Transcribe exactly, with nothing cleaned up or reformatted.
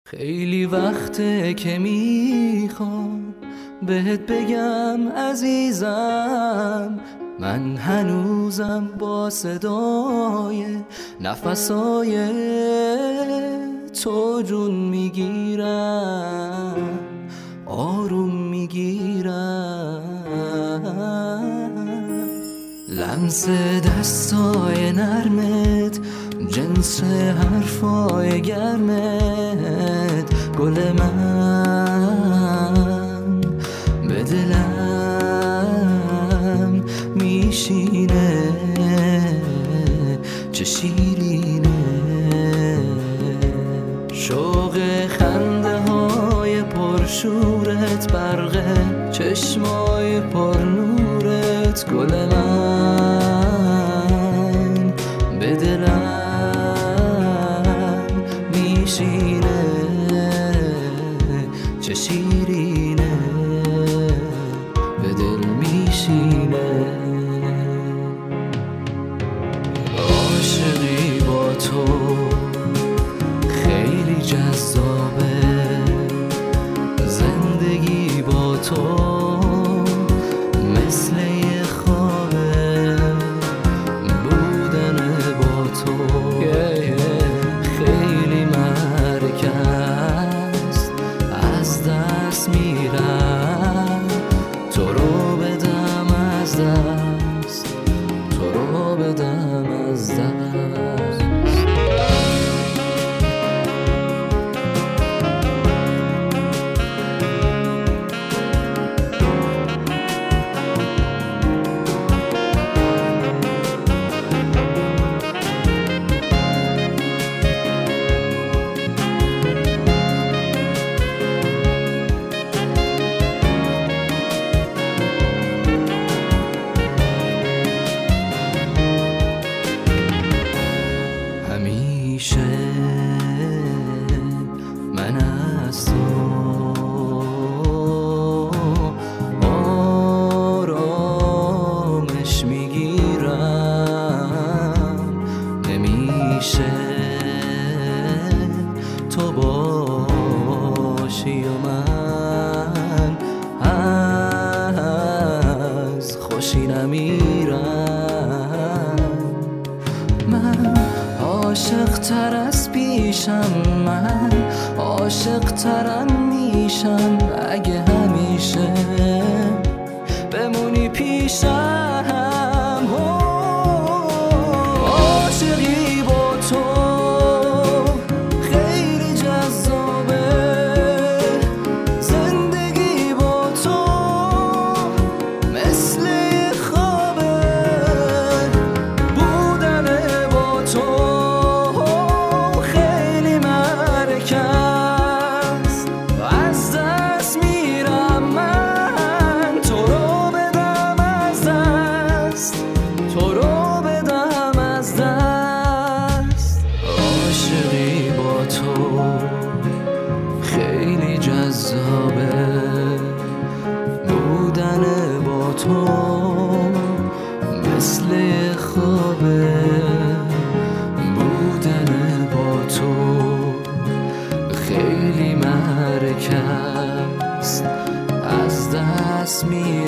خیلی وقته که میخوام بهت بگم عزیزم، من هنوزم با صدای نفسای تو جون میگیرم، آروم میگیرم. لمس دستای نرمت، جنس حرفای گرمت، گل من به دلم میشینه، چه شیرینه. شوق خنده های پرشورت، برق چشمای پرنورت، گل من به دلم میشینه، چه شیرینه، به دل میشینه. عاشقی با تو خیلی جذابه، زندگی با تو مثل یه خوابه، بودن با تو خیلی مرکه است، از دست میرم تو رو بدم از دست، تو رو بدم از دست. همیشه من از تو آرامش میگیرم، نمیشه تو باشی و من از خوشی نمیرم. من عاشق تر از پیشم، من عاشق ترم میشم اگه همیشه بمونی پیشم. عاشقی با تو خیلی جذابه، زندگی با تو مثل خوابه، بودن با تو خیلی مرکه است، از دست میرم من تو رو بدم از دست، تو رو بدم از دست. عاشقی با تو خیلی جذابه، بودن با تو مثل خوابه، بودن با تو خیلی مرکه است، از دست می